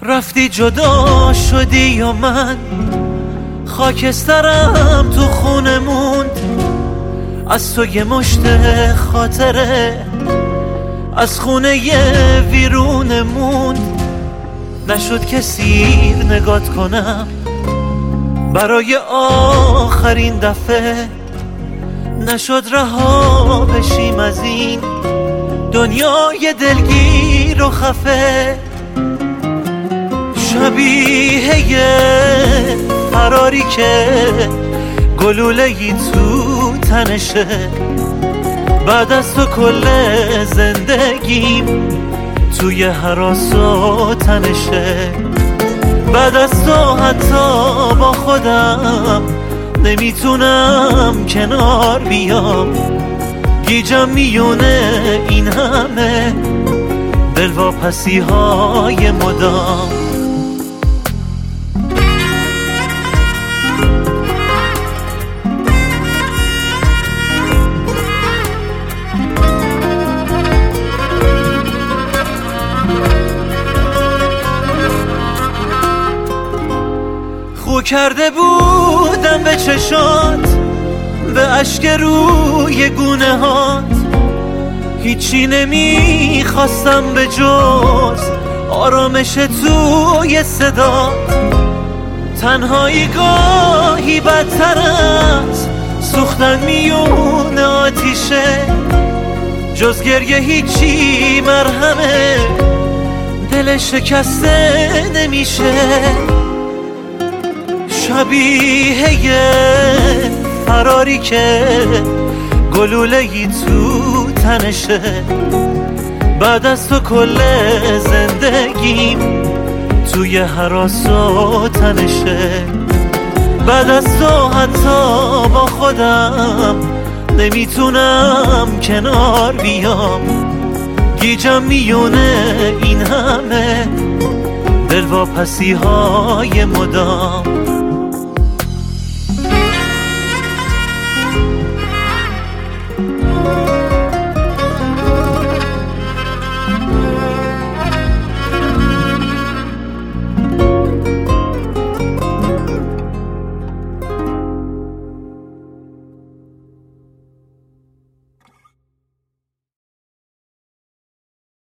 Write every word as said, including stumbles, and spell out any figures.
رفتی جدا شدی و من خاکسترم تو خونه موند. از تو یه مشت خاطره از خونه یه ویرونه موند. نشد کسی نگات کنم برای آخرین دفعه، نشد رها بشیم از این دنیای دلگیر و خفه. شبیه یه فراری که گلوله‌ای تو تنشه، بعد از تو کل زندگیم توی هراس و تنشه. بعد از تو حتی با خودم نمیتونم کنار بیام، گیجم میونه این همه دلواپسی های مدام. خو کرده بودم به چشات، به اشک روی گونه هات، هیچی نمیخواستم به جز آرامش توی صدات. تنهایی گاهی بدتر از سوختن میون آتیشه، جز گریه هیچی مرهمه دل شکسته نمیشه. شبیه یه فراری که گلوله‌ای تو تنشه، بعد از تو کل زندگیم توی هراس و تنشه. بعد از تو حتی با خودم نمیتونم کنار بیام، گیجم میونه این همه دلواپسی های مدام.